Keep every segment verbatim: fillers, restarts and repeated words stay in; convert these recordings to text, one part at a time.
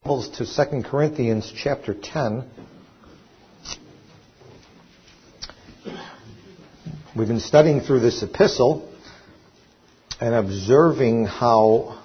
To Second Corinthians chapter ten. We've been studying through this epistle and observing how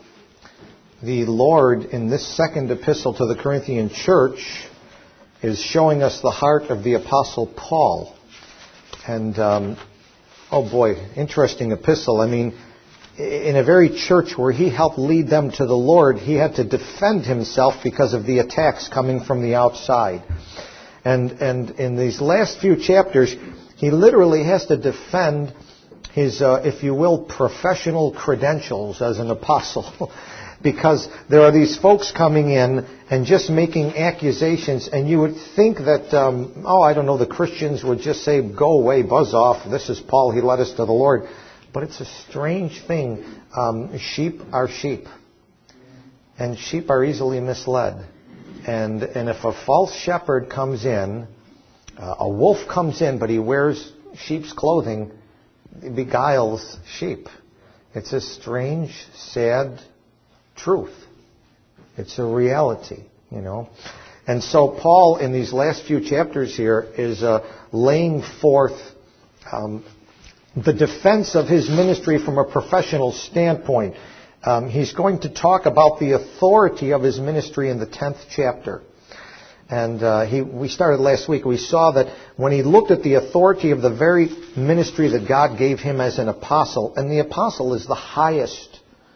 the Lord in this second epistle to the Corinthian church is showing us the heart of the Apostle Paul. And, um, oh boy, interesting epistle. I mean, in a very church where he helped lead them to the Lord, he had to defend himself because of the attacks coming from the outside. And and in these last few chapters, he literally has to defend his, uh, if you will, professional credentials as an apostle. Because there are these folks coming in and just making accusations, and you would think that, um, oh, I don't know, the Christians would just say, go away, buzz off, this is Paul, he led us to the Lord. But it's a strange thing. Um, sheep are sheep. And sheep are easily misled. And and if a false shepherd comes in, uh, a wolf comes in, but he wears sheep's clothing, it beguiles sheep. It's a strange, sad truth. It's a reality, you know. And so Paul, in these last few chapters here, is uh, laying forth Um, the defense of his ministry from a professional standpoint. Um, he's going to talk about the authority of his ministry in the tenth chapter. And uh, he, we started last week. We saw that when he looked at the authority of the very ministry that God gave him as an apostle, and the apostle is the highest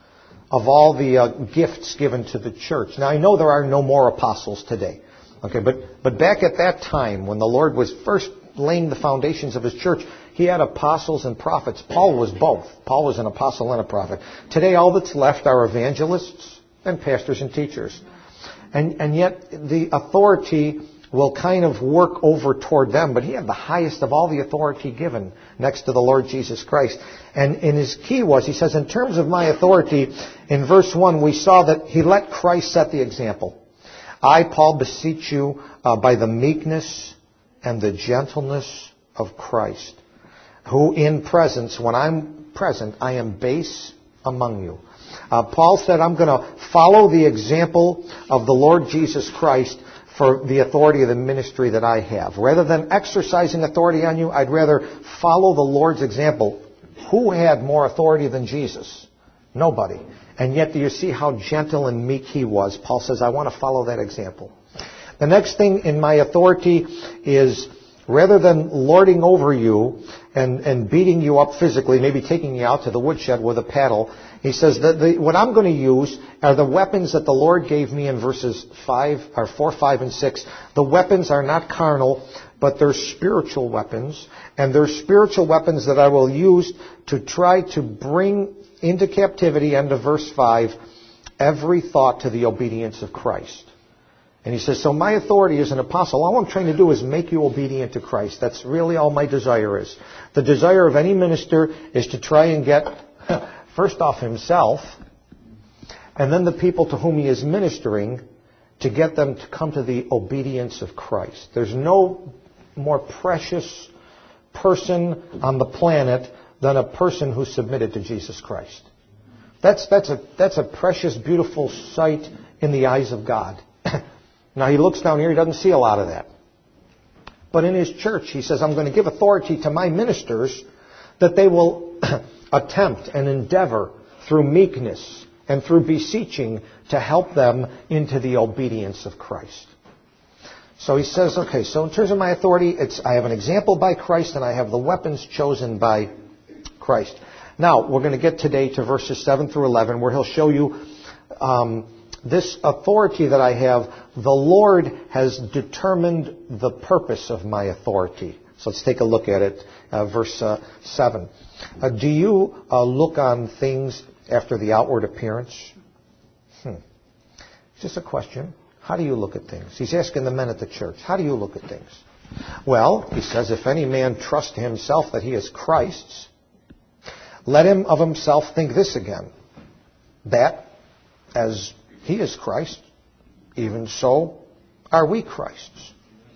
of all the uh, gifts given to the church. Now, I know there are no more apostles today. Okay, but, but back at that time, when the Lord was first laying the foundations of his church, he had apostles and prophets. Paul was both. Paul was an apostle and a prophet. Today, all that's left are evangelists and pastors and teachers. And, and yet, the authority will kind of work over toward them. But he had the highest of all the authority given next to the Lord Jesus Christ. And, and his key was, he says, in terms of my authority, in verse one, we saw that he let Christ set the example. I, Paul, beseech you uh, by the meekness and the gentleness of Christ, who in presence, when I'm present, I am base among you. Uh, Paul said, I'm going to follow the example of the Lord Jesus Christ for the authority of the ministry that I have. Rather than exercising authority on you, I'd rather follow the Lord's example. Who had more authority than Jesus? Nobody. And yet, do you see how gentle and meek he was? Paul says, I want to follow that example. The next thing in my authority is, rather than lording over you and, and beating you up physically, maybe taking you out to the woodshed with a paddle, he says that the, what I'm going to use are the weapons that the Lord gave me in verses five, or four, five, and six. The weapons are not carnal, but they're spiritual weapons, and they're spiritual weapons that I will use to try to bring into captivity, end of verse five, every thought to the obedience of Christ. And he says, so my authority as an apostle, all I'm trying to do is make you obedient to Christ. That's really all my desire is. The desire of any minister is to try and get, first off, himself, and then the people to whom he is ministering, to get them to come to the obedience of Christ. There's no more precious person on the planet than a person who's submitted to Jesus Christ. That's, that's, a, that's a precious, beautiful sight in the eyes of God. Now, he looks down here, he doesn't see a lot of that. But in his church, he says, I'm going to give authority to my ministers that they will attempt and endeavor through meekness and through beseeching to help them into the obedience of Christ. So he says, okay, so in terms of my authority, it's I have an example by Christ and I have the weapons chosen by Christ. Now, we're going to get today to verses seven through eleven, where he'll show you um, this authority that I have. The Lord has determined the purpose of my authority. So let's take a look at it. Uh, verse uh, seven. Uh, do you uh, look on things after the outward appearance? Hmm. It's just a question. How do you look at things? He's asking the men at the church. How do you look at things? Well, he says, if any man trust himself that he is Christ's, let him of himself think this again, that as he is Christ, even so are we Christ's.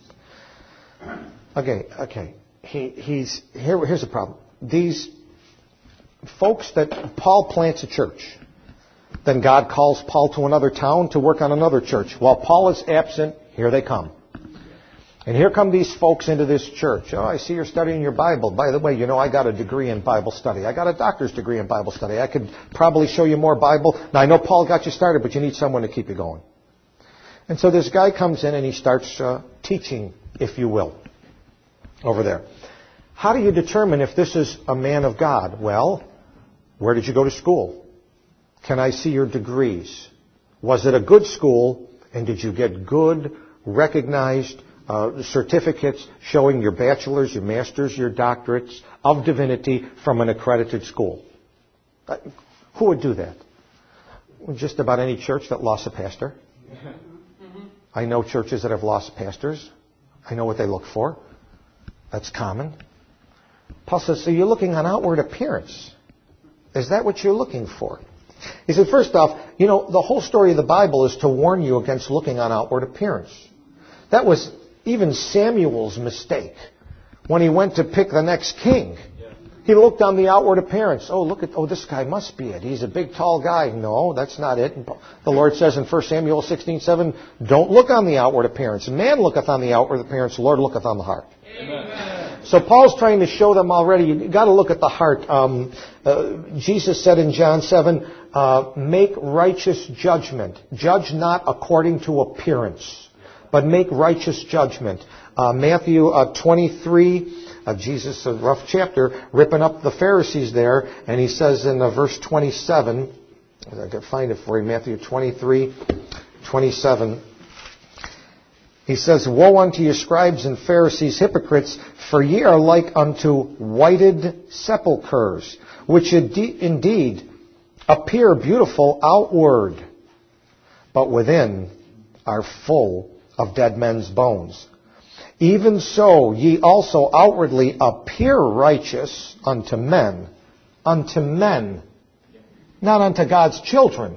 Okay, okay. He, he's here. Here's the problem. These folks that Paul plants a church, Then God calls Paul to another town to work on another church. While Paul is absent, here they come. And here come these folks into this church. Oh, I see you're studying your Bible. By the way, you know, I got a degree in Bible study. I got a doctor's degree in Bible study. I could probably show you more Bible. Now, I know Paul got you started, but you need someone to keep you going. And so this guy comes in and he starts uh, teaching, if you will, over there. How do you determine if this is a man of God? Well, where did you go to school? Can I see your degrees? Was it a good school? And did you get good, recognized uh, certificates showing your bachelor's, your master's, your doctorates of divinity from an accredited school? Uh, who would do that? Just about any church that lost a pastor. I know churches that have lost pastors. I know what they look for. That's common. Paul says, so you're looking on outward appearance. Is that what you're looking for? He said, first off, you know, the whole story of the Bible is to warn you against looking on outward appearance. That was even Samuel's mistake when he went to pick the next king. He looked on the outward appearance. Oh, look at, oh, this guy must be it. He's a big, tall guy. No, that's not it. The Lord says in First Samuel sixteen seven, don't look on the outward appearance. Man looketh on the outward appearance. The Lord looketh on the heart. Amen. So Paul's trying to show them already, you've got to look at the heart. Um, uh, Jesus said in John seven, uh, make righteous judgment. Judge not according to appearance, but make righteous judgment. Uh, Matthew uh, twenty-three, Uh, Jesus, a rough chapter, ripping up the Pharisees there, and he says in uh, verse twenty-seven, I can find it for you, Matthew twenty-three, twenty-seven, he says, woe unto you, scribes and Pharisees, hypocrites, for ye are like unto whited sepulchres, which indeed appear beautiful outward, but within are full of dead men's bones. Even so, ye also outwardly appear righteous unto men. Unto men. Not unto God's children.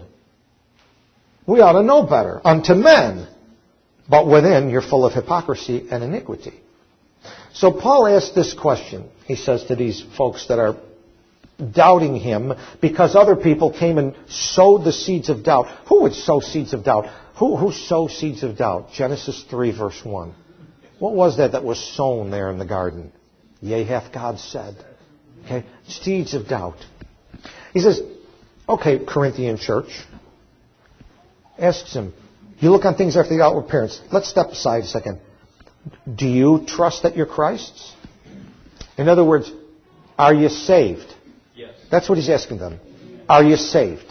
We ought to know better. Unto men. But within, you're full of hypocrisy and iniquity. So Paul asks this question. He says to these folks that are doubting him because other people came and sowed the seeds of doubt. Who would sow seeds of doubt? Who, who sows seeds of doubt? Genesis three, verse one. What was that that was sown there in the garden? Yea, hath God said. Okay, seeds of doubt. He says, okay, Corinthian church, asks him, you look on things after the outward appearance. Let's step aside a second. Do you trust that you're Christ's? In other words, are you saved? Yes. That's what he's asking them. Are you saved?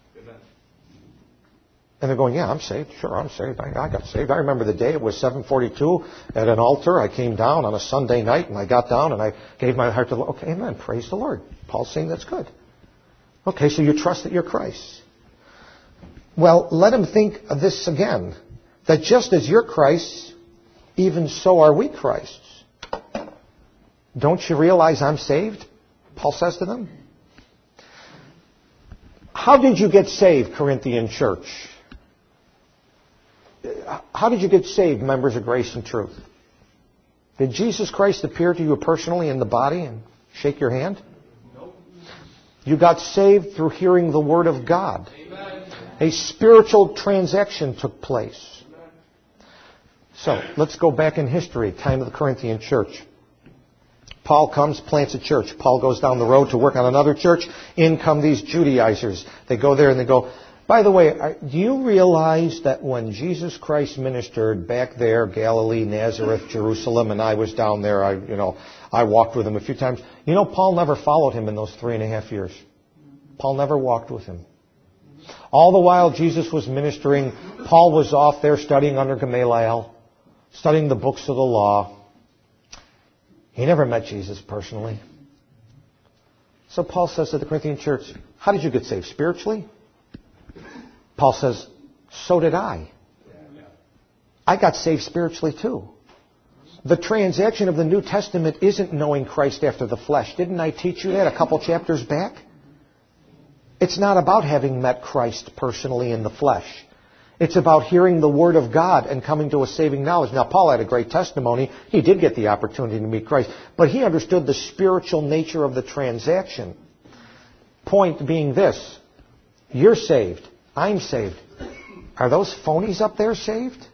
And they're going, yeah, I'm saved. Sure, I'm saved. I, I got saved. I remember the day. It was seven forty-two at an altar. I came down on a Sunday night, and I got down, and I gave my heart to the Lord. Okay, amen. Praise the Lord. Paul's saying that's good. Okay, so you trust that you're Christ. Well, let him think of this again. That just as you're Christ, even so are we Christ's. Don't you realize I'm saved? Paul says to them. How did you get saved, Corinthian church? How did you get saved, members of Grace and Truth? Did Jesus Christ appear to you personally in the body and shake your hand? Nope. You got saved through hearing the Word of God. Amen. A spiritual transaction took place. Amen. So, let's go back in history, time of the Corinthian church. Paul comes, plants a church. Paul goes down the road to work on another church. In come these Judaizers. They go there and they go, by the way, do you realize that when Jesus Christ ministered back there, Galilee, Nazareth, Jerusalem, and I was down there, I, you know, I walked with him a few times. You know, Paul never followed him in those three and a half years. Paul never walked with him. All the while Jesus was ministering, Paul was off there studying under Gamaliel, studying the books of the law. He never met Jesus personally. So Paul says to the Corinthian church, how did you get saved? Spiritually? Paul says, so did I. I got saved spiritually too. The transaction of the New Testament isn't knowing Christ after the flesh. Didn't I teach you that a couple chapters back? It's not about having met Christ personally in the flesh. It's about hearing the Word of God and coming to a saving knowledge. Now, Paul had a great testimony. He did get the opportunity to meet Christ. But he understood the spiritual nature of the transaction. Point being this. You're saved. I'm saved. Are those phonies up there saved?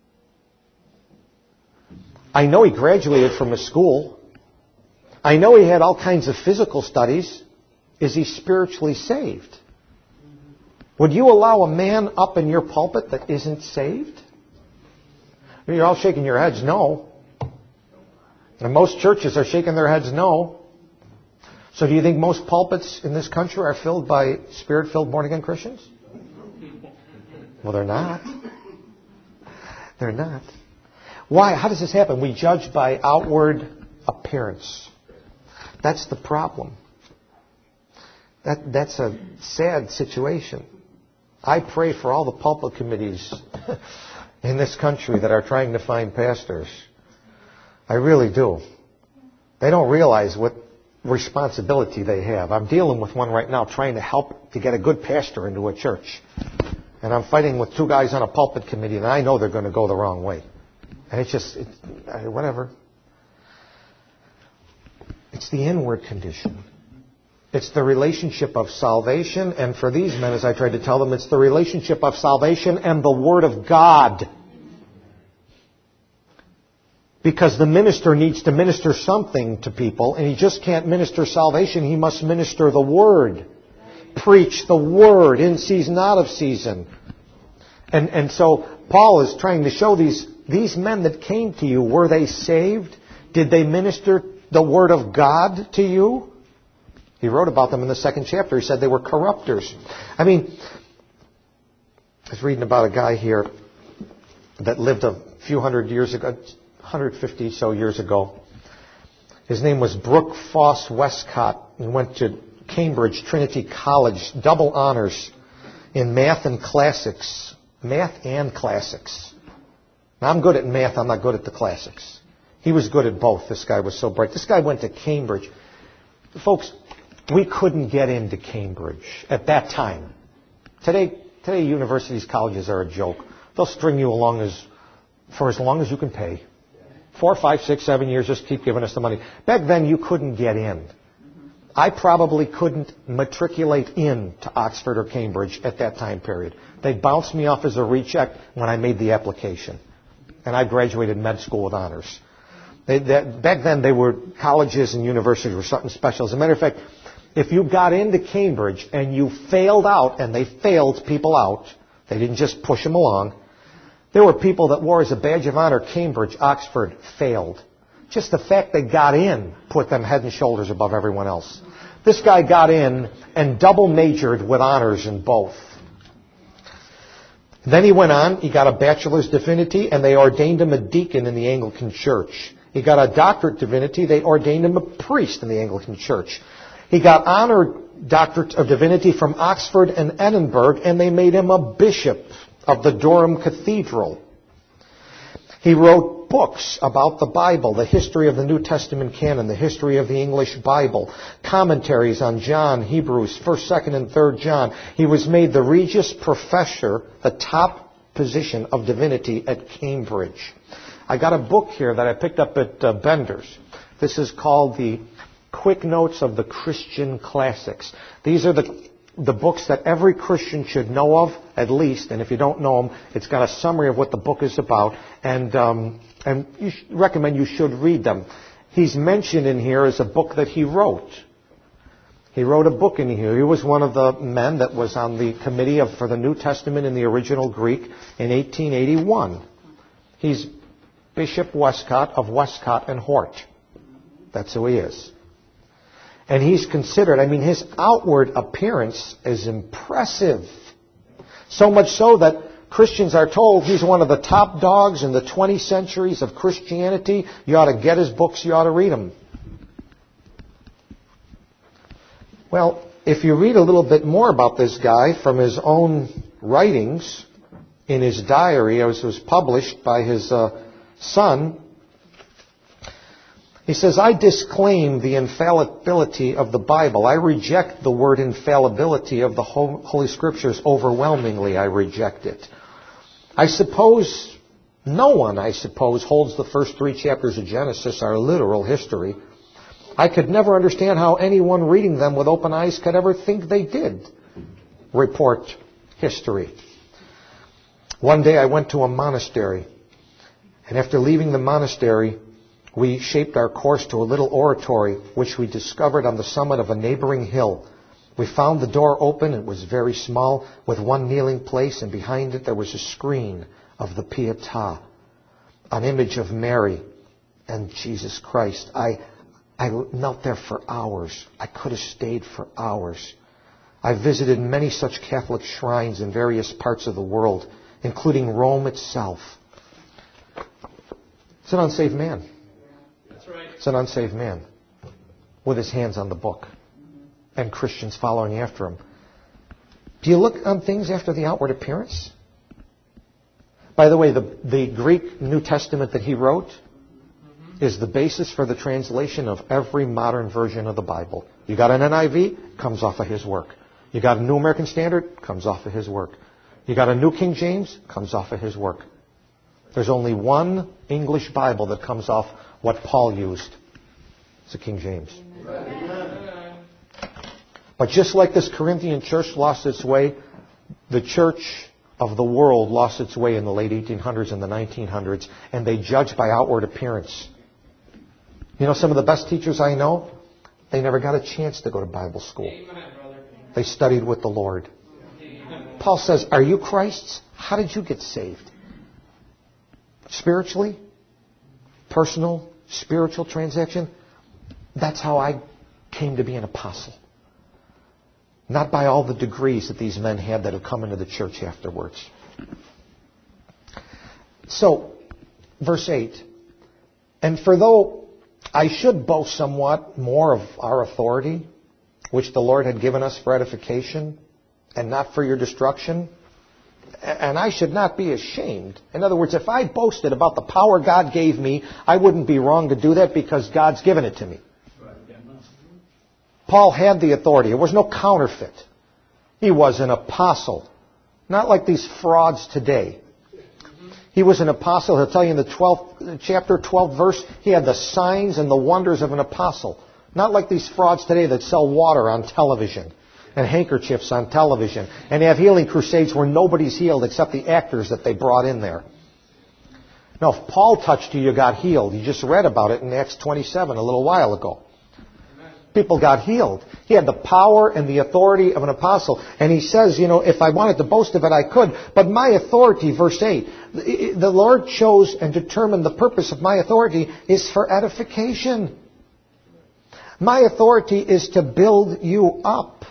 I know he graduated from a school. I know he had all kinds of physical studies. Is he spiritually saved? Would you allow a man up in your pulpit that isn't saved? You're all shaking your heads no. And most churches are shaking their heads no. So do you think most pulpits in this country are filled by Spirit-filled born-again Christians? Well, they're not. They're not. Why? How does this happen? We judge by outward appearance. That's the problem. That, that's a sad situation. I pray for all the pulpit committees in this country that are trying to find pastors. I really do. They don't realize what responsibility they have. I'm dealing with one right now trying to help to get a good pastor into a church. And I'm fighting with two guys on a pulpit committee, and I know they're going to go the wrong way. And it's just, it, whatever. It's the inward condition. It's the relationship of salvation, and for these men, as I tried to tell them, it's the relationship of salvation and the Word of God. Because the minister needs to minister something to people, and he just can't minister salvation, he must minister the Word. Preach the Word in season, out of season. And, and so Paul is trying to show these, these men that came to you, were they saved? Did they minister the Word of God to you? He wrote about them in the second chapter. He said they were corrupters. I mean, I was reading about a guy here that lived a few hundred years ago, one hundred fifty so years ago. His name was Brooke Foss Westcott. He went to Cambridge Trinity College, double honors in math and classics. Math and classics. Now, I'm good at math. I'm not good at the classics. He was good at both. This guy was so bright. This guy went to Cambridge. Folks, we couldn't get into Cambridge at that time. Today, today universities, colleges are a joke. They'll string you along as for as long as you can pay. Four, five, six, seven years, just keep giving us the money. Back then, you couldn't get in. I probably couldn't matriculate in to Oxford or Cambridge at that time period. They bounced me off as a recheck when I made the application. And I graduated med school with honors. They, that, back then, they were colleges and universities were something special. As a matter of fact, if you got into Cambridge and you failed out, and they failed people out, they didn't just push them along. There were people that wore as a badge of honor, Cambridge, Oxford, failed. Just the fact they got in put them head and shoulders above everyone else. This guy got in and double majored with honors in both. Then he went on, he got a bachelor's divinity, and they ordained him a deacon in the Anglican Church. He got a doctorate divinity, they ordained him a priest in the Anglican Church. He got honored doctorate of divinity from Oxford and Edinburgh, and they made him a bishop of the Durham Cathedral. He wrote books about the Bible, the history of the New Testament canon, the history of the English Bible, commentaries on John, Hebrews, first, second, and third John. He was made the Regius Professor, the top position of divinity at Cambridge. I got a book here that I picked up at uh, Bender's. This is called the Quick Notes of the Christian Classics. These are the the books that every Christian should know of, at least. And if you don't know them, it's got a summary of what the book is about. And um, and you sh- recommend you should read them. He's mentioned in here as a book that he wrote. He wrote a book in here. He was one of the men that was on the committee of, for the New Testament in the original Greek in eighteen eighty-one. He's Bishop Westcott of Westcott and Hort. That's who he is. And he's considered, I mean, his outward appearance is impressive. So much so that Christians are told he's one of the top dogs in the twenty centuries of Christianity. You ought to get his books, you ought to read them. Well, if you read a little bit more about this guy from his own writings in his diary, as was published by his uh, son, he says, I disclaim the infallibility of the Bible. I reject the word infallibility of the Holy Scriptures overwhelmingly. I reject it. I suppose, no one, I suppose, holds the first three chapters of Genesis are literal history. I could never understand how anyone reading them with open eyes could ever think they did. report history. One day I went to a monastery, and after leaving the monastery, we shaped our course to a little oratory, which we discovered on the summit of a neighboring hill. We found the door open. It was very small, with one kneeling place, and behind it there was a screen of the Pietà, an image of Mary and Jesus Christ. I, I knelt there for hours. I could have stayed for hours. I visited many such Catholic shrines in various parts of the world, including Rome itself. It's an unsaved man. That's right. It's an unsaved man with his hands on the book and Christians following after him. Do you look on things after the outward appearance? By the way, the, the Greek New Testament that he wrote is the basis for the translation of every modern version of the Bible. You got an N I V? Comes off of his work. You got a New American Standard? Comes off of his work. You got a New King James? Comes off of his work. There's only one English Bible that comes off what Paul used. It's the King James. Amen. But just like this Corinthian church lost its way, the church of the world lost its way in the late eighteen hundreds and the nineteen hundreds, and they judged by outward appearance. You know, some of the best teachers I know, they never got a chance to go to Bible school. Amen, brother. They studied with the Lord. Amen. Paul says, are you Christ's? How did you get saved? Spiritually? Personal? Spiritual transaction? That's how I came to be an apostle. Not by all the degrees that these men had that have come into the church afterwards. So, verse eight. And for though I should boast somewhat more of our authority, which the Lord had given us for edification, and not for your destruction, and I should not be ashamed. In other words, if I boasted about the power God gave me, I wouldn't be wrong to do that because God's given it to me. Paul had the authority. There was no counterfeit. He was an apostle. Not like these frauds today. He was an apostle. He'll tell you in the twelfth chapter, twelfth verse, he had the signs and the wonders of an apostle. Not like these frauds today that sell water on television and handkerchiefs on television and have healing crusades where nobody's healed except the actors that they brought in there. Now, if Paul touched you, you got healed. You just read about it in Acts twenty-seven a little while ago. People got healed. He had the power and the authority of an apostle. And he says, you know, if I wanted to boast of it, I could. But my authority, verse eight, the Lord chose and determined the purpose of my authority is for edification. My authority is to build you up.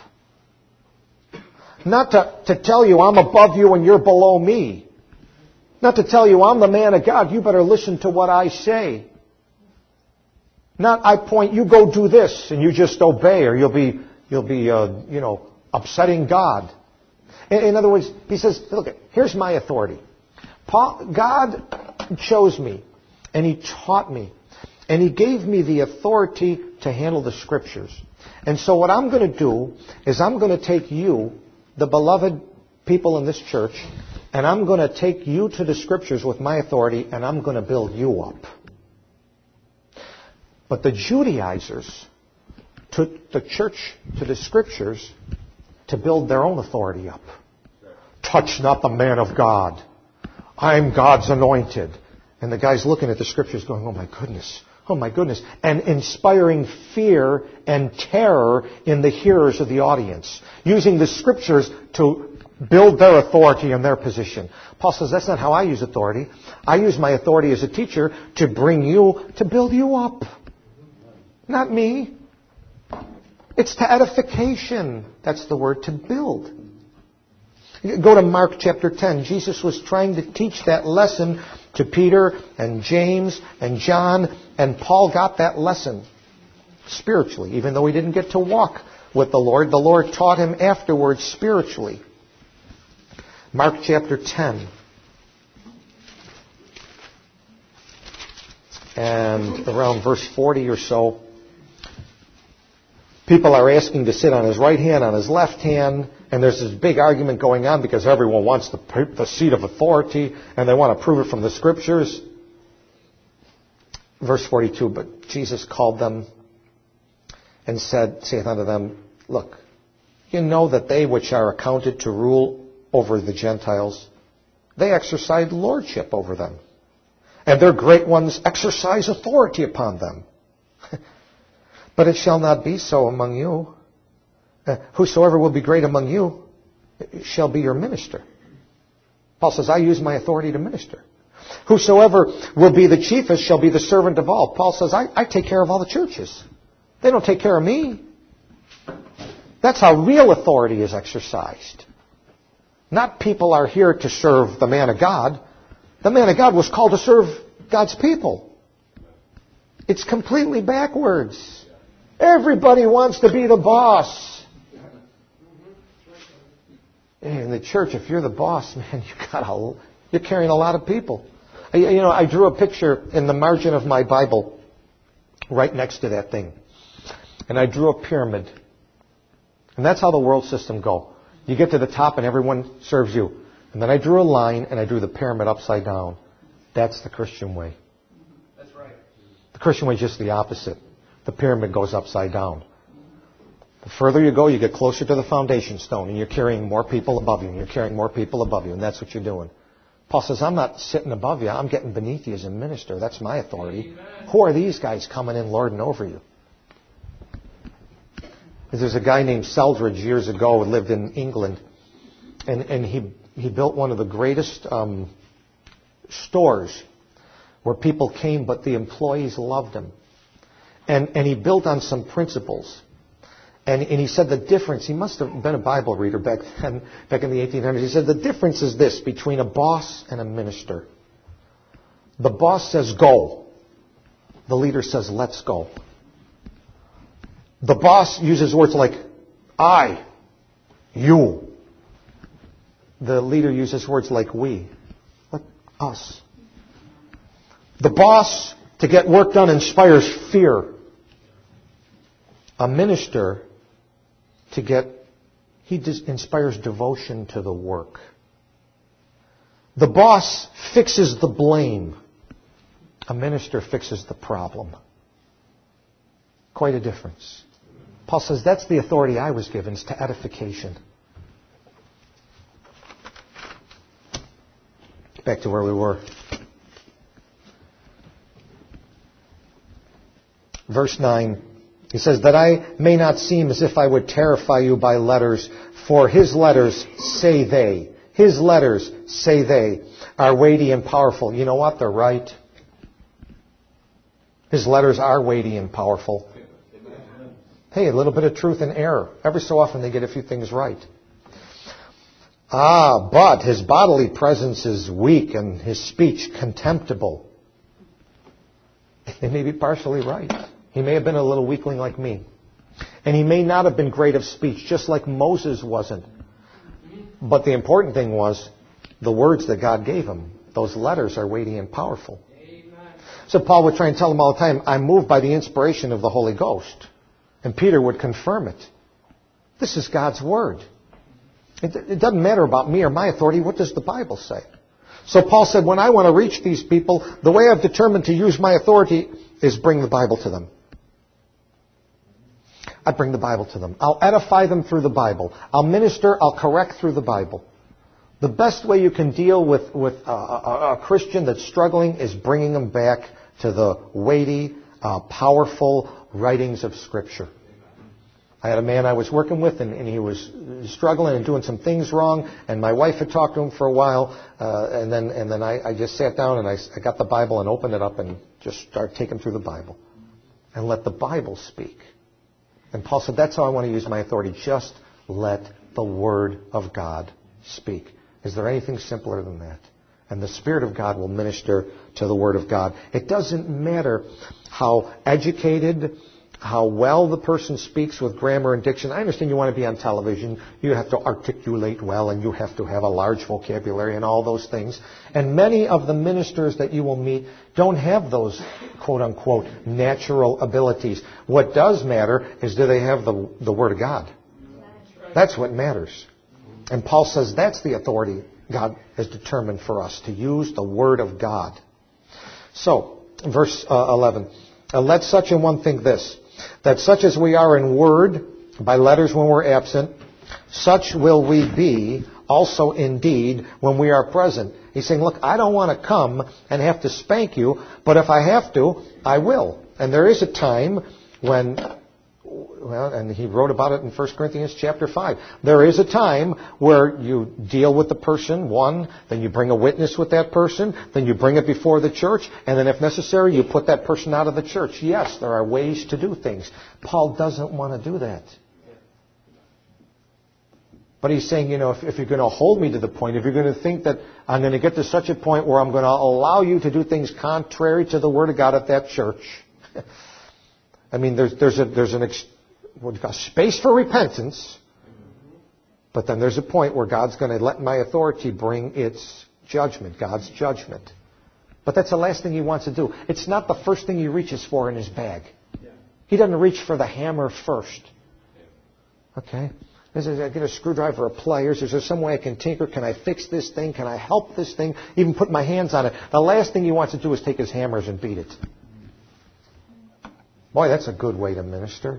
Not to, to tell you I'm above you and you're below me. Not to tell you I'm the man of God. You better listen to what I say. Not I point, you go do this, and you just obey, or you'll be, you'll be, uh, you know, upsetting God. In, in other words, he says, look, here's my authority. Paul, God chose me, and He taught me, and He gave me the authority to handle the Scriptures. And so what I'm going to do is I'm going to take you, the beloved people in this church, and I'm going to take you to the Scriptures with my authority, and I'm going to build you up. But the Judaizers took the church to the Scriptures to build their own authority up. Touch not the man of God. I'm God's anointed. And the guy's looking at the Scriptures going, oh my goodness, oh my goodness. And inspiring fear and terror in the hearers of the audience. Using the Scriptures to build their authority and their position. Paul says, that's not how I use authority. I use my authority as a teacher to bring you, to build you up. Not me. It's to edification. That's the word, to build. Go to Mark chapter ten. Jesus was trying to teach that lesson to Peter and James and John, and Paul got that lesson spiritually. Even though he didn't get to walk with the Lord, the Lord taught him afterwards spiritually. Mark chapter ten. And around verse forty or so, people are asking to sit on his right hand, on his left hand, and there's this big argument going on because everyone wants the, the seat of authority and they want to prove it from the Scriptures. Verse forty-two, but Jesus called them and said, saith unto them, look, You know that they which are accounted to rule over the Gentiles, they exercise lordship over them. And their great ones exercise authority upon them. But it shall not be so among you. Uh, whosoever will be great among you shall be your minister. Paul says, I use my authority to minister. Whosoever will be the chiefest shall be the servant of all. Paul says, I, I take care of all the churches. They don't take care of me. That's how real authority is exercised. Not people are here to serve the man of God. The man of God was called to serve God's people. It's completely backwards. Everybody wants to be the boss. In the church, if you're the boss, man, you got a, you're carrying a lot of people. You know, I drew a picture in the margin of my Bible right next to that thing. And I drew a pyramid. And that's how the world system goes. You get to the top and everyone serves you. And then I drew a line and I drew the pyramid upside down. That's the Christian way. That's right. The Christian way is just the opposite. The pyramid goes upside down. The further you go, you get closer to the foundation stone, and you're carrying more people above you, and you're carrying more people above you, and that's what you're doing. Paul says, I'm not sitting above you, I'm getting beneath you as a minister. That's my authority. Amen. Who are these guys coming in lording over you? There's a guy named Selfridge years ago who lived in England, and, and he, he built one of the greatest um, stores where people came, but the employees loved him. And, and he built on some principles. And, and he said the difference, he must have been a Bible reader back then, back in the eighteen hundreds. He said the difference is this between a boss and a minister. The boss says go. The leader says let's go. The boss uses words like I, you. The leader uses words like we, like us. The boss, to get work done, inspires fear. A minister, to get, he inspires devotion to the work. The boss fixes the blame. A minister fixes the problem. Quite a difference. Paul says that's the authority I was given, is to edification. Back to where we were. Verse nine. He says, that I may not seem as if I would terrify you by letters, for his letters, say they, his letters, say they, are weighty and powerful. You know what? They're right. His letters are weighty and powerful. Hey, a little bit of truth and error. Every so often they get a few things right. Ah, but his bodily presence is weak and his speech contemptible. They may be partially right. He may have been a little weakling like me. And he may not have been great of speech, just like Moses wasn't. But the important thing was the words that God gave him. Those letters are weighty and powerful. Amen. So Paul would try and tell him all the time, I'm moved by the inspiration of the Holy Ghost. And Peter would confirm it. This is God's word. It, it doesn't matter about me or my authority. What does the Bible say? So Paul said, when I want to reach these people, the way I've determined to use my authority is bring the Bible to them. I bring the Bible to them. I'll edify them through the Bible. I'll minister, I'll correct through the Bible. The best way you can deal with, with a, a, a Christian that's struggling is bringing them back to the weighty, uh, powerful writings of Scripture. I had a man I was working with, and, and he was struggling and doing some things wrong, and my wife had talked to him for a while, uh, and then and then I, I just sat down and I, I got the Bible and opened it up and just started taking through the Bible. And let the Bible speak. And Paul said, that's how I want to use my authority. Just let the Word of God speak. Is there anything simpler than that? And the Spirit of God will minister to the Word of God. It doesn't matter how educated, how well the person speaks with grammar and diction. I understand you want to be on television. You have to articulate well, and you have to have a large vocabulary and all those things. And many of the ministers that you will meet don't have those quote-unquote natural abilities. What does matter is, do they have the, the Word of God? That's what matters. And Paul says that's the authority God has determined for us, to use the Word of God. So, verse uh, eleven. And let such a one think this, that such as we are in word, by letters when we're absent, such will we be also indeed when we are present. He's saying, look, I don't want to come and have to spank you, but if I have to, I will. And there is a time when, well, and he wrote about it in First Corinthians chapter five. There is a time where you deal with the person, one, then you bring a witness with that person, then you bring it before the church, and then if necessary, you put that person out of the church. Yes, there are ways to do things. Paul doesn't want to do that. But he's saying, you know, if, if you're going to hold me to the point, if you're going to think that I'm going to get to such a point where I'm going to allow you to do things contrary to the Word of God at that church, I mean, there's there's a there's an ex, what do you call, space for repentance, but then there's a point where God's going to let my authority bring its judgment, God's judgment. But that's the last thing he wants to do. It's not the first thing he reaches for in his bag. He doesn't reach for the hammer first. Okay? Is I get a screwdriver or pliers? Is there some way I can tinker? Can I fix this thing? Can I help this thing? Even put my hands on it. The last thing he wants to do is take his hammers and beat it. Boy, that's a good way to minister.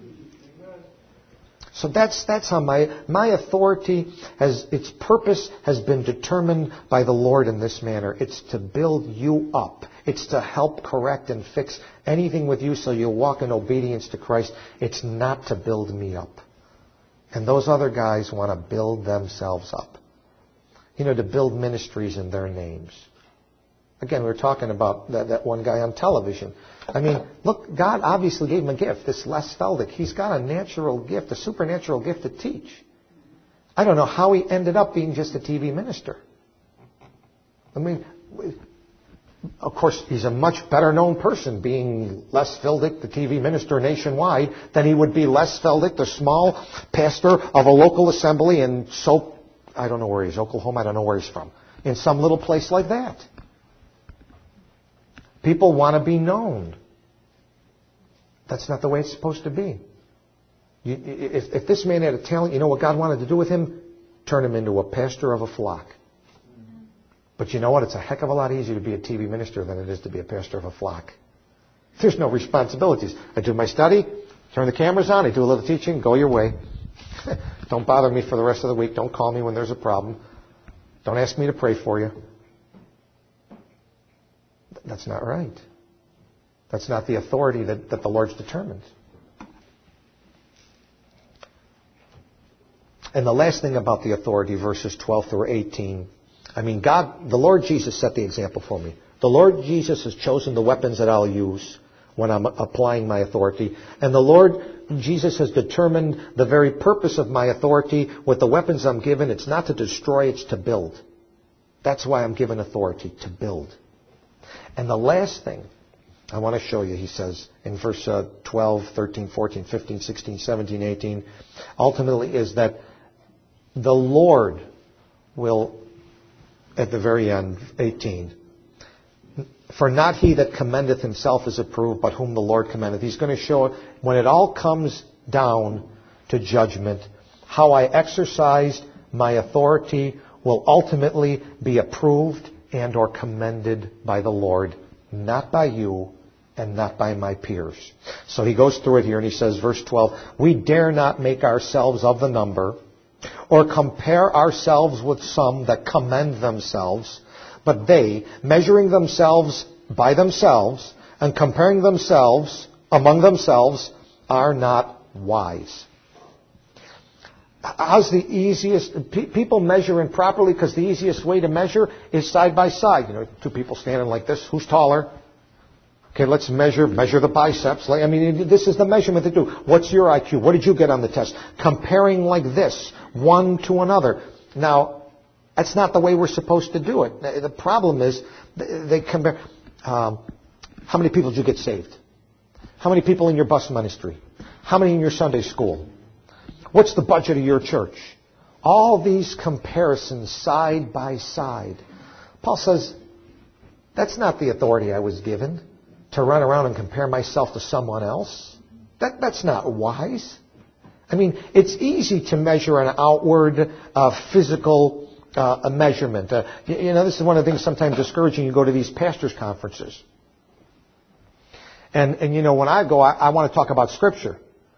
So that's that's how my my authority has its purpose has been determined by the Lord in this manner. It's to build you up. It's to help correct and fix anything with you so you walk in obedience to Christ. It's not to build me up. And those other guys want to build themselves up. You know, to build ministries in their names. Again, we were talking about that, that one guy on television. I mean, look, God obviously gave him a gift, this Les Feldick. He's got a natural gift, a supernatural gift to teach. I don't know how he ended up being just a T V minister. I mean, of course, he's a much better known person being Les Feldick, the T V minister nationwide, than he would be Les Feldick, the small pastor of a local assembly in Soap, I don't know where he's, Oklahoma, I don't know where he's from, in some little place like that. People want to be known. That's not the way it's supposed to be. You, if, if this man had a talent, you know what God wanted to do with him? Turn him into a pastor of a flock. But you know what? It's a heck of a lot easier to be a T V minister than it is to be a pastor of a flock. There's no responsibilities. I do my study, turn the cameras on, I do a little teaching, go your way. Don't bother me for the rest of the week. Don't call me when there's a problem. Don't ask me to pray for you. That's not right. That's not the authority that, that the Lord's determined. And the last thing about the authority, verses twelve through eighteen, I mean, God, the Lord Jesus set the example for me. The Lord Jesus has chosen the weapons that I'll use when I'm applying my authority. And the Lord Jesus has determined the very purpose of my authority with the weapons I'm given. It's not to destroy, it's to build. That's why I'm given authority, to build. And the last thing I want to show you, he says, in verse uh, twelve, thirteen, fourteen, fifteen, sixteen, seventeen, eighteen, ultimately is that the Lord will, at the very end, eighteen, for not he that commendeth himself is approved, but whom the Lord commendeth. He's going to show, when it all comes down to judgment, how I exercised my authority will ultimately be approved and or commended by the Lord, not by you and not by my peers. So he goes through it here and he says, verse twelve, we dare not make ourselves of the number or compare ourselves with some that commend themselves, but they, measuring themselves by themselves and comparing themselves among themselves, are not wise. How's the easiest? People measure improperly because the easiest way to measure is side by side. You know, two people standing like this. Who's taller? Okay, let's measure measure the biceps. I mean, this is the measurement they do. What's your I Q? What did you get on the test? Comparing like this, one to another. Now, that's not the way we're supposed to do it. The problem is they compare. Um, how many people did you get saved? How many people in your bus ministry? How many in your Sunday school? What's the budget of your church? All these comparisons side by side. Paul says, that's not the authority I was given, to run around and compare myself to someone else. That, that's not wise. I mean, it's easy to measure an outward uh, physical uh, a measurement. Uh, you, you know, this is one of the things sometimes discouraging. You go to these pastors' conferences. And, and you know, when I go, I, I want to talk about Scripture.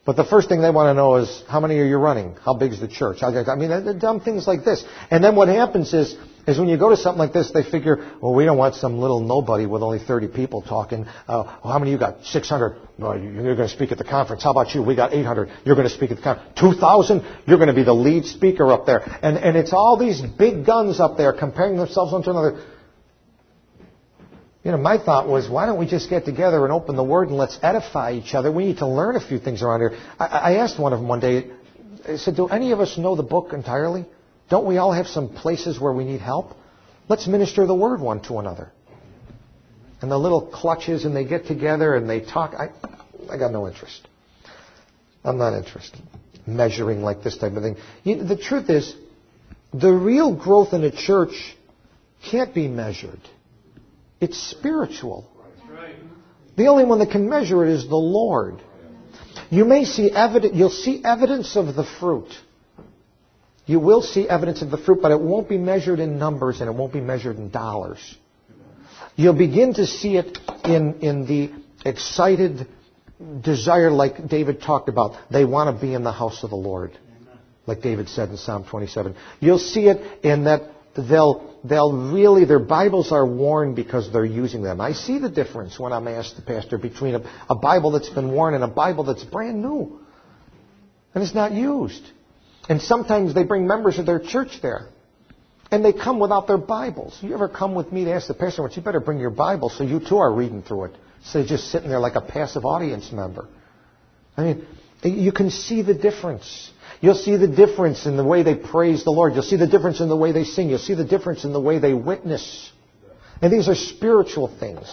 But the first thing they want to know is, how many are you running? How big's the church? I mean, they're dumb things like this. And then what happens is, is when you go to something like this, they figure, well, we don't want some little nobody with only thirty people talking. Uh, well, how many you got? six hundred. No, you're going to speak at the conference. How about you? We got eight hundred. You're going to speak at the conference. two thousand. You're going to be the lead speaker up there. And, and it's all these big guns up there comparing themselves one to another. You know, my thought was, why don't we just get together and open the Word and let's edify each other? We need to learn a few things around here. I, I asked one of them one day, I said, do any of us know the book entirely? Don't we all have some places where we need help? Let's minister the Word one to another. And the little clutches, and they get together and they talk. I, I got no interest. I'm not interested. Measuring like this type of thing. You, the truth is, the real growth in a church can't be measured. It's spiritual. The only one that can measure it is the Lord. You may see evidence, you'll see evidence of the fruit. You will see evidence of the fruit, but it won't be measured in numbers and it won't be measured in dollars. You'll begin to see it in, in the excited desire like David talked about. They want to be in the house of the Lord, like David said in Psalm twenty-seven. You'll see it in that they'll they'll really, their Bibles are worn because they're using them. I see the difference when I'm asked the pastor between a, a Bible that's been worn and a Bible that's brand new. And it's not used. And sometimes they bring members of their church there. And they come without their Bibles. You ever come with me to ask the pastor, well, you better bring your Bible so you too are reading through it. Instead of just sitting there like a passive audience member. I mean, you can see the difference. You'll see the difference in the way they praise the Lord. You'll see the difference in the way they sing. You'll see the difference in the way they witness. And these are spiritual things.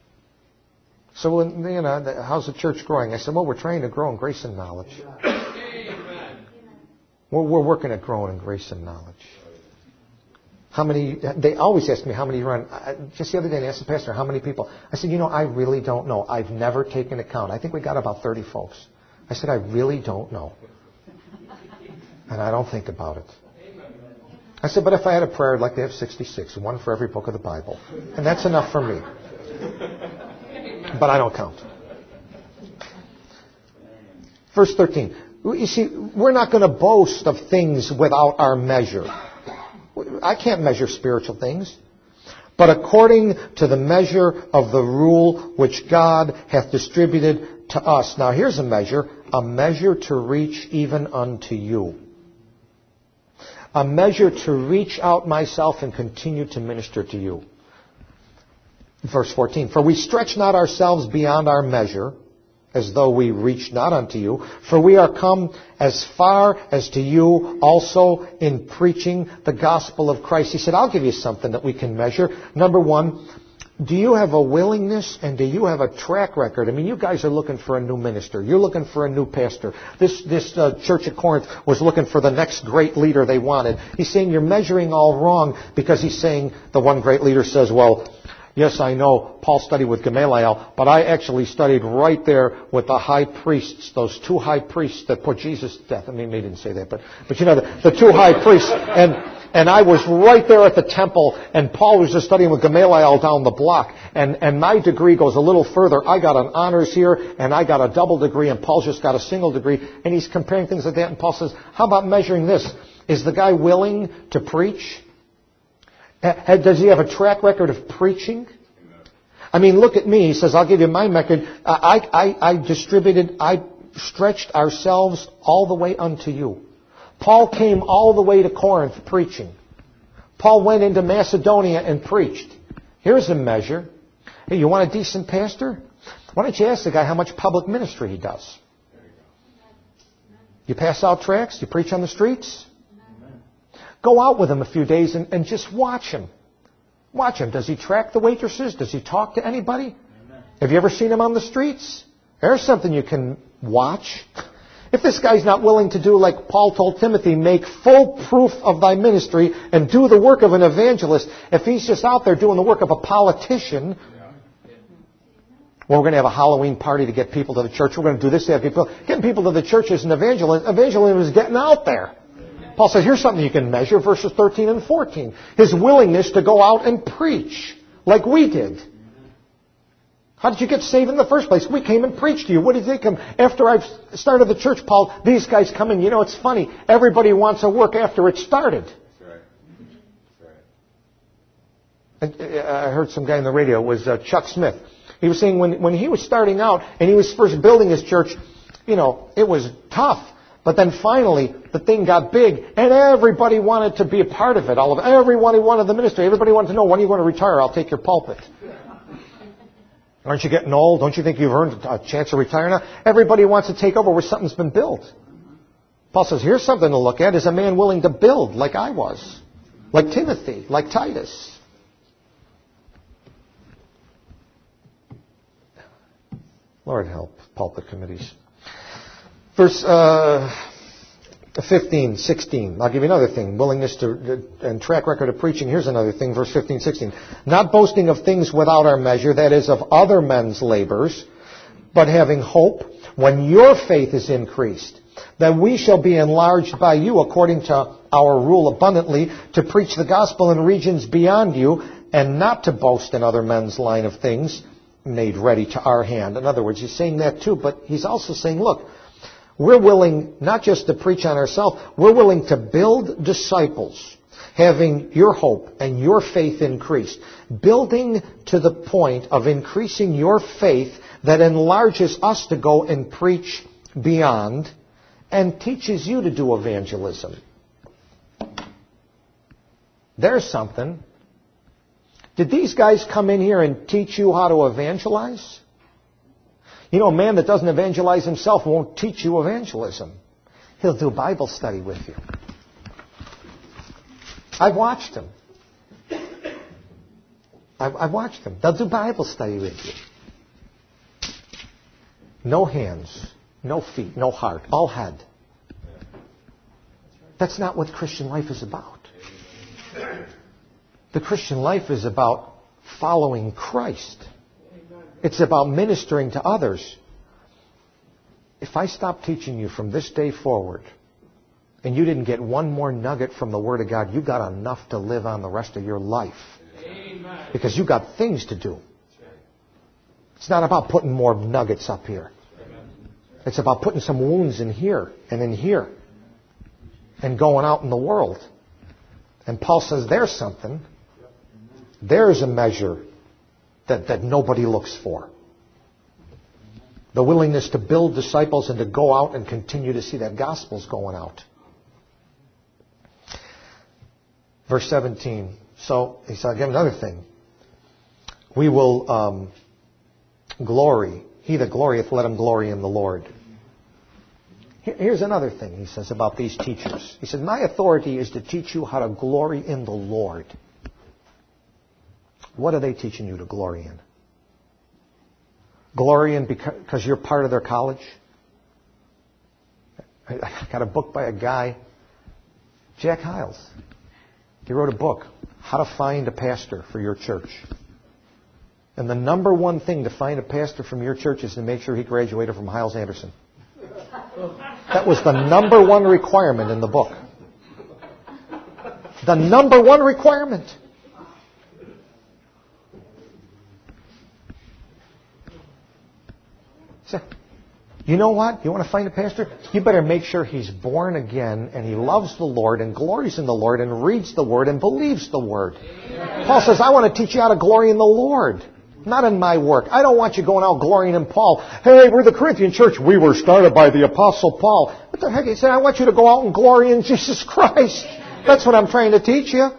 So, when, you know, how's the church growing? I said, well, we're trying to grow in grace and knowledge. We're, we're working at growing in grace and knowledge. How many, they always ask me how many you run. I, just the other day, I asked the pastor, how many people? I said, you know, I really don't know. I've never taken account. I think we got about thirty folks. I said, I really don't know. And I don't think about it. I said, but if I had a prayer, I'd like to have sixty-six, one for every book of the Bible. And that's enough for me. But I don't count. Verse thirteen. You see, we're not going to boast of things without our measure. I can't measure spiritual things. But according to the measure of the rule which God hath distributed to us. Now here's a measure. A measure to reach even unto you. A measure to reach out myself and continue to minister to you. Verse fourteen. For we stretch not ourselves beyond our measure, as though we reach not unto you. For we are come as far as to you also in preaching the gospel of Christ. He said, I'll give you something that we can measure. Number one, do you have a willingness and do you have a track record? I mean, you guys are looking for a new minister. You're looking for a new pastor. This this uh, church at Corinth was looking for the next great leader they wanted. He's saying you're measuring all wrong because he's saying the one great leader says, well, yes, I know Paul studied with Gamaliel, but I actually studied right there with the high priests, those two high priests that put Jesus to death. I mean, they didn't say that, but, but you know, the, the two high priests. And, and I was right there at the temple, and Paul was just studying with Gamaliel down the block. And, and my degree goes a little further. I got an honors here, and I got a double degree, and Paul's just got a single degree. And he's comparing things like that, and Paul says, how about measuring this? Is the guy willing to preach? Does he have a track record of preaching? I mean, look at me. He says, I'll give you my record. I, I, I distributed, I stretched ourselves all the way unto you. Paul came all the way to Corinth preaching. Paul went into Macedonia and preached. Here's a measure. Hey, you want a decent pastor? Why don't you ask the guy how much public ministry he does? You pass out tracts? You preach on the streets? Go out with him a few days and, and just watch him. Watch him. Does he track the waitresses? Does he talk to anybody? Amen. Have you ever seen him on the streets? There's something you can watch. If this guy's not willing to do like Paul told Timothy, make full proof of thy ministry and do the work of an evangelist, if he's just out there doing the work of a politician, well, we're going to have a Halloween party to get people to the church. We're going to do this to have people. Getting people to the church is an evangelist. Evangelism is getting out there. Paul says, here's something you can measure, verses thirteen and fourteen. His willingness to go out and preach, like we did. How did you get saved in the first place? We came and preached to you. What did they come? After I've started the church, Paul, these guys come in. You know, it's funny. Everybody wants to work after it started. That's right. That's right. I heard some guy on the radio. It was uh, Chuck Smith. He was saying when, when he was starting out and he was first building his church, you know, it was tough. But then finally, the thing got big, and everybody wanted to be a part of it. All of everybody wanted the ministry. Everybody wanted to know, when are you going to retire? I'll take your pulpit. Aren't you getting old? Don't you think you've earned a chance to retire now? Everybody wants to take over where something's been built. Paul says, here's something to look at. Is a man willing to build like I was? Like Timothy? Like Titus? Lord help pulpit committees. Verse uh, fifteen, sixteen. I'll give you another thing. Willingness to and track record of preaching. Here's another thing. Verse fifteen, sixteen. Not boasting of things without our measure, that is, of other men's labors, but having hope when your faith is increased, that we shall be enlarged by you according to our rule abundantly, to preach the gospel in regions beyond you, and not to boast in other men's line of things made ready to our hand. In other words, he's saying that too, but he's also saying, look, we're willing not just to preach on ourselves, we're willing to build disciples, having your hope and your faith increased. Building to the point of increasing your faith that enlarges us to go and preach beyond and teaches you to do evangelism. There's something. Did these guys come in here and teach you how to evangelize? You know, a man that doesn't evangelize himself won't teach you evangelism. He'll do Bible study with you. I've watched him. I've, I've watched them. They'll do Bible study with you. No hands, no feet, no heart, all head. That's not what Christian life is about. The Christian life is about following Christ. It's about ministering to others. If I stop teaching you from this day forward, and you didn't get one more nugget from the Word of God, you got enough to live on the rest of your life. Amen. Because you got things to do. It's not about putting more nuggets up here. It's about putting some wounds in here and in here and going out in the world. And Paul says there's something. There's a measure that, that nobody looks for. The willingness to build disciples and to go out and continue to see that gospel's going out. Verse seventeen. So, he said, I'll give another thing. We will um, glory. He that glorieth, let him glory in the Lord. Here's another thing he says about these teachers. He said, my authority is to teach you how to glory in the Lord. What are they teaching you to glory in? Glory in because you're part of their college? I got a book by a guy, Jack Hiles. He wrote a book, How to Find a Pastor for Your Church. And the number one thing to find a pastor from your church is to make sure he graduated from Hiles Anderson. That was the number one requirement in the book. The number one requirement. So, you know what? You want to find a pastor? You better make sure he's born again and he loves the Lord and glories in the Lord and reads the Word and believes the Word. Amen. Paul says, I want to teach you how to glory in the Lord. Not in my work. I don't want you going out glorying in Paul. Hey, we're the Corinthian church. We were started by the Apostle Paul. What the heck? He said, I want you to go out and glory in Jesus Christ. That's what I'm trying to teach you.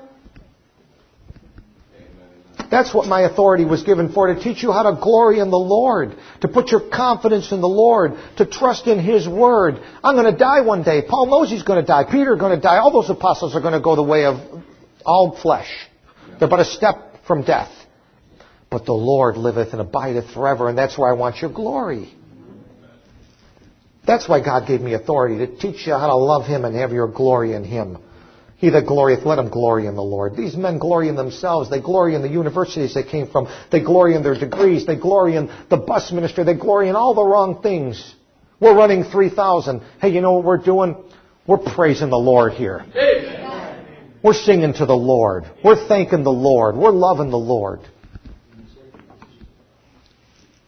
That's what my authority was given for, to teach you how to glory in the Lord, to put your confidence in the Lord, to trust in His Word. I'm going to die one day. Paul knows he's going to die. Peter is going to die. All those apostles are going to go the way of all flesh. They're but a step from death. But the Lord liveth and abideth forever, and that's where I want your glory. That's why God gave me authority, to teach you how to love Him and have your glory in Him. He that glorieth, let him glory in the Lord. These men glory in themselves. They glory in the universities they came from. They glory in their degrees. They glory in the bus ministry. They glory in all the wrong things. We're running three thousand. Hey, you know what we're doing? We're praising the Lord here. Amen. We're singing to the Lord. We're thanking the Lord. We're loving the Lord.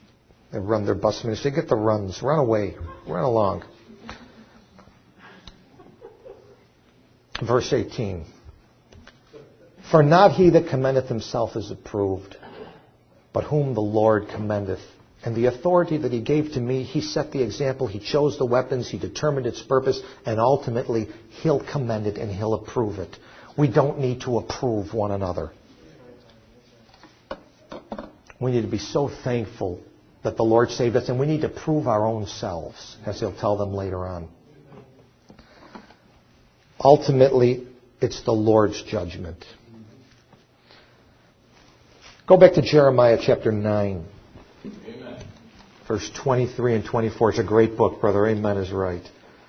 They run their bus ministry. Get the runs. Run away. Run along. Verse eighteen. For not he that commendeth himself is approved, but whom the Lord commendeth. And the authority that he gave to me, he set the example, he chose the weapons, he determined its purpose, and ultimately he'll commend it and he'll approve it. We don't need to approve one another. We need to be so thankful that the Lord saved us, and we need to prove our own selves, as he'll tell them later on. Ultimately, it's the Lord's judgment. Go back to Jeremiah chapter nine. Amen. Verse twenty-three and twenty-four. It's a great book, brother. Amen is right.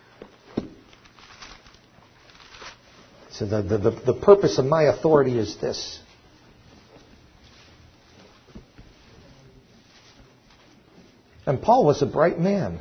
So the, the, the, the purpose of my authority is this. And Paul was a bright man.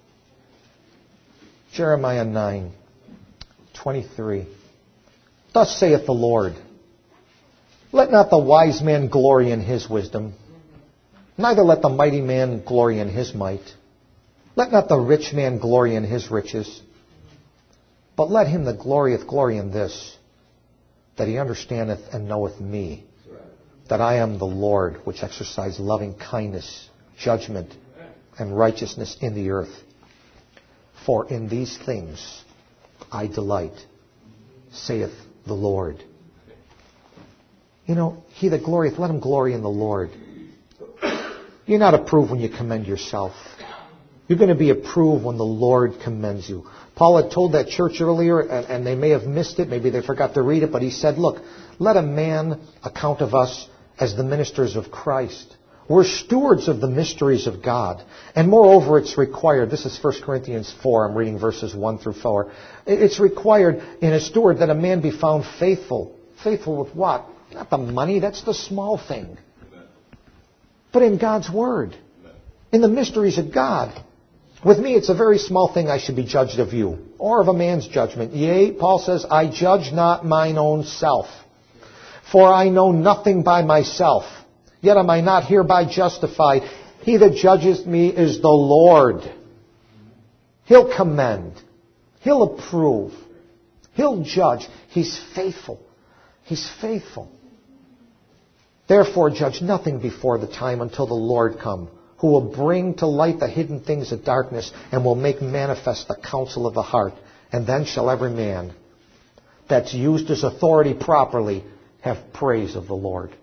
Jeremiah nine, twenty-three. Thus saith the Lord, let not the wise man glory in his wisdom, neither let the mighty man glory in his might. Let not the rich man glory in his riches, but let him that glorieth glory in this, that he understandeth and knoweth me, that I am the Lord, which exercise loving kindness, judgment, and righteousness in the earth. For in these things I delight, saith the Lord. You know, he that glorieth, let him glory in the Lord. You're not approved when you commend yourself. You're going to be approved when the Lord commends you. Paul had told that church earlier, and, and they may have missed it, maybe they forgot to read it, but he said, look, let a man account of us as the ministers of Christ. We're stewards of the mysteries of God. And moreover, it's required, this is First Corinthians four, I'm reading verses one through four. It's required in a steward that a man be found faithful. Faithful with what? Not the money, that's the small thing. But in God's Word. In the mysteries of God. With me, it's a very small thing I should be judged of you, or of a man's judgment. Yea, Paul says, I judge not mine own self. For I know nothing by myself. Yet am I not hereby justified. He that judges me is the Lord. He'll commend. He'll approve. He'll judge. He's faithful. He's faithful. Therefore judge nothing before the time until the Lord come, who will bring to light the hidden things of darkness and will make manifest the counsel of the heart. And then shall every man that's used his authority properly have praise of the Lord.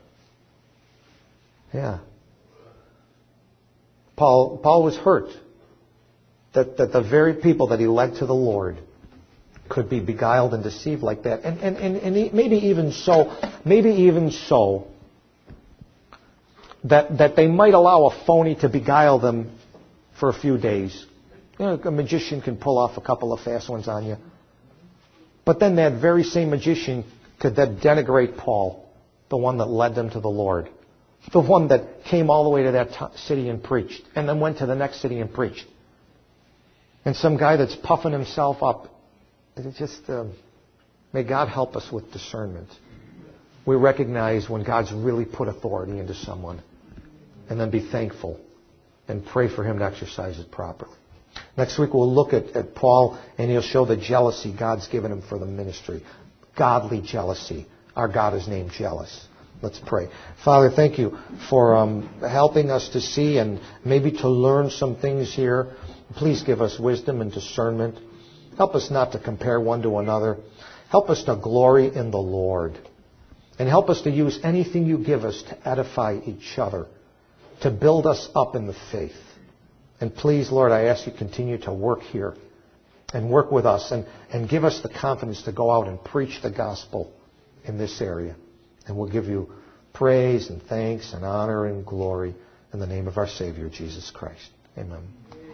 Yeah. Paul, Paul was hurt that, that the very people that he led to the Lord could be beguiled and deceived like that. And, and, and, and maybe even so, maybe even so, that, that they might allow a phony to beguile them for a few days. You know, a magician can pull off a couple of fast ones on you. But then that very same magician could then denigrate Paul, the one that led them to the Lord. The one that came all the way to that t- city and preached, and then went to the next city and preached. And some guy that's puffing himself up. It's just, uh, may God help us with discernment. We recognize when God's really put authority into someone, and then be thankful and pray for him to exercise it properly. Next week we'll look at, at Paul, and he'll show the jealousy God's given him for the ministry. Godly jealousy. Our God is named jealous. Let's pray. Father, thank you for um, helping us to see and maybe to learn some things here. Please give us wisdom and discernment. Help us not to compare one to another. Help us to glory in the Lord. And help us to use anything you give us to edify each other, to build us up in the faith. And please, Lord, I ask you to continue to work here and work with us and, and give us the confidence to go out and preach the gospel in this area. And we'll give you praise and thanks and honor and glory in the name of our Savior, Jesus Christ. Amen.